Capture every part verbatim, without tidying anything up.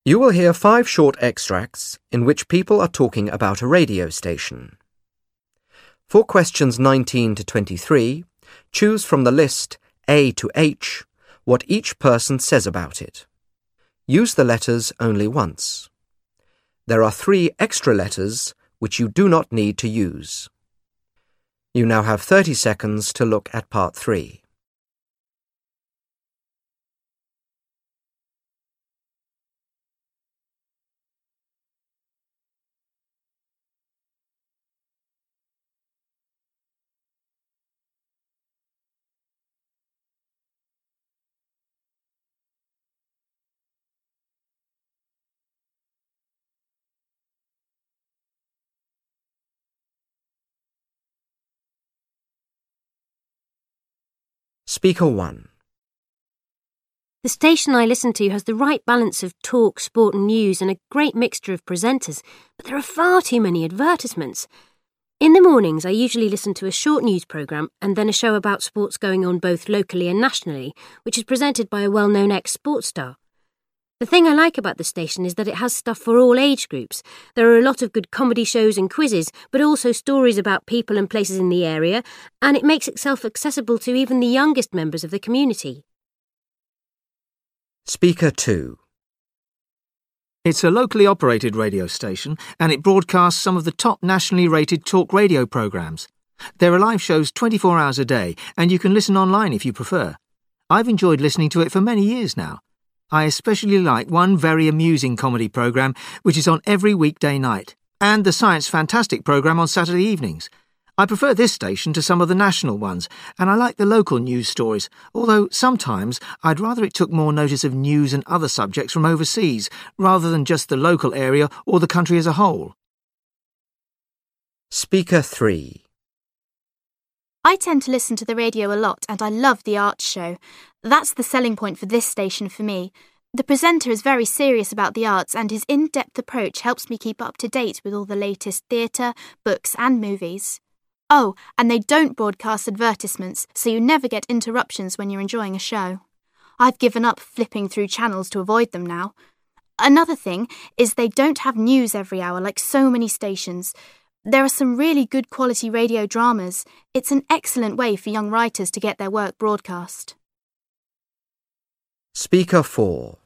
You will hear five short extracts in which people are talking about a radio station. For questions nineteen to twenty-three, choose from the list A to H what each person says about it. Use the letters only once. There are three extra letters which you do not need to use. You now have thirty seconds to look at part three. Speaker one. The station I listen to has the right balance of talk, sport and news and a great mixture of presenters, but there are far too many advertisements. In the mornings, I usually listen to a short news programme and then a show about sports going on both locally and nationally, which is presented by a well-known ex-sports star. The thing I like about the station is that it has stuff for all age groups. There are a lot of good comedy shows and quizzes, but also stories about people and places in the area, and it makes itself accessible to even the youngest members of the community. Speaker two. It's a locally operated radio station, and it broadcasts some of the top nationally rated talk radio programmes. There are live shows twenty-four hours a day, and you can listen online if you prefer. I've enjoyed listening to it for many years now. I especially like one very amusing comedy programme which is on every weekday night, and the Science Fantastic programme on Saturday evenings. I prefer this station to some of the national ones, and I like the local news stories, although sometimes I'd rather it took more notice of news and other subjects from overseas, rather than just the local area or the country as a whole. Speaker three. I tend to listen to the radio a lot and I love the arts show. That's the selling point for this station for me. The presenter is very serious about the arts and his in-depth approach helps me keep up to date with all the latest theatre, books and movies. Oh, and they don't broadcast advertisements, so you never get interruptions when you're enjoying a show. I've given up flipping through channels to avoid them now. Another thing is they don't have news every hour like so many stations. There are some really good quality radio dramas. It's an excellent way for young writers to get their work broadcast. Speaker four.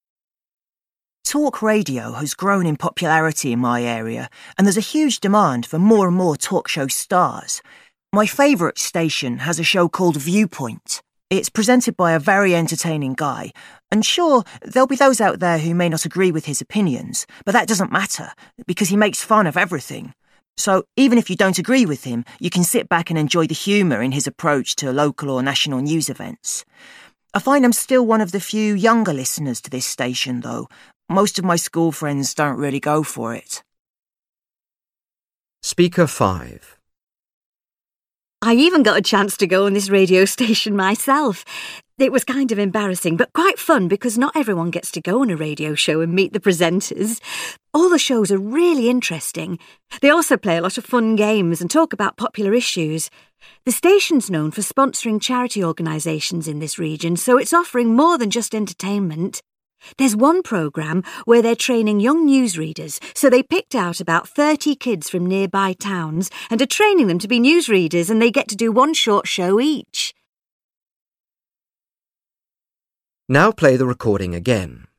Talk radio has grown in popularity in my area, and there's a huge demand for more and more talk show stars. My favourite station has a show called Viewpoint. It's presented by a very entertaining guy, and sure, there'll be those out there who may not agree with his opinions, but that doesn't matter, because he makes fun of everything. So even if you don't agree with him, you can sit back and enjoy the humour in his approach to local or national news events. I find I'm still one of the few younger listeners to this station, though. Most of my school friends don't really go for it. Speaker five. I even got a chance to go on this radio station myself. It was kind of embarrassing, but quite fun because not everyone gets to go on a radio show and meet the presenters. All the shows are really interesting. They also play a lot of fun games and talk about popular issues. The station's known for sponsoring charity organisations in this region, so it's offering more than just entertainment. There's one programme where they're training young newsreaders, so they picked out about thirty kids from nearby towns and are training them to be newsreaders, and they get to do one short show each. Now play the recording again.